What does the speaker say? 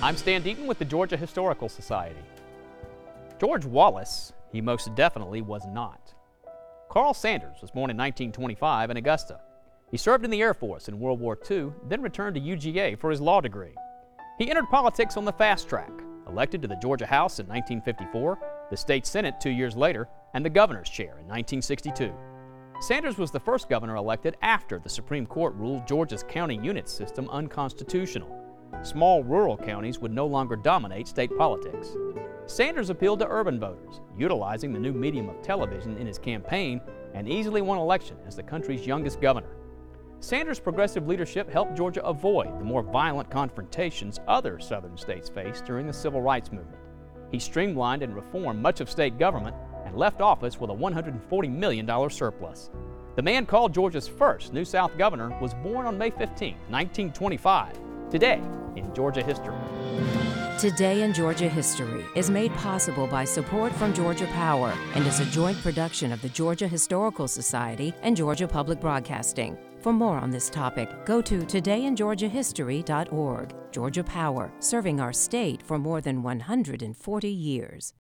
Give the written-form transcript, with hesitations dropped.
I'm Stan Deaton with the Georgia Historical Society. George Wallace, he most definitely was not. Carl Sanders was born in 1925 in Augusta. He served in the Air Force in World War II, then returned to UGA for his law degree. He entered politics on the fast track, elected to the Georgia House in 1954, the state Senate 2 years later, and the governor's chair in 1962. Sanders was the first governor elected after the Supreme Court ruled Georgia's county unit system unconstitutional. Small rural counties would no longer dominate state politics. Sanders appealed to urban voters, utilizing the new medium of television in his campaign, and easily won election as the country's youngest governor. Sanders' progressive leadership helped Georgia avoid the more violent confrontations other southern states faced during the Civil Rights Movement. He streamlined and reformed much of state government and left office with a $140 million surplus. The man called Georgia's first New South governor was born on May 15, 1925. Today in Georgia History. Today in Georgia History is made possible by support from Georgia Power and is a joint production of the Georgia Historical Society and Georgia Public Broadcasting. For more on this topic, go to todayingeorgiahistory.org. Georgia Power, serving our state for more than 140 years.